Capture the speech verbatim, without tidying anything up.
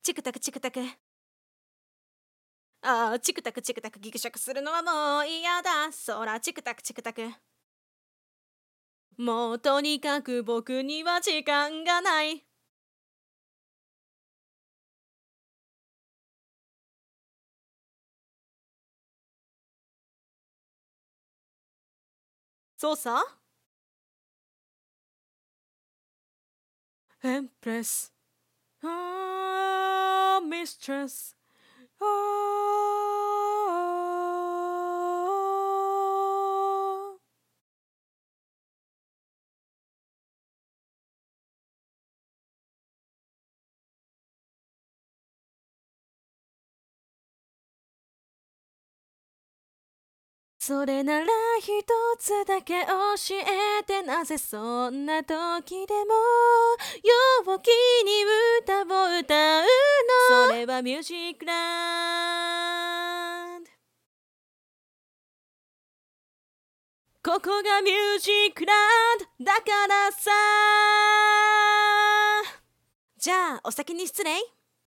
チクタクチクタク。ああ、チクタクチクタクギクシャクするのはもう嫌だ。そらチクタクチクタク。もうとにかく僕には時間がない。そうさ。エンプレス。あー、ミストレス。あー。それなら一つだけ教えて、なぜそんな時でも陽気に歌を歌うの。それはミュージックランド。ここがミュージックランドだからさ。じゃあお先に失礼。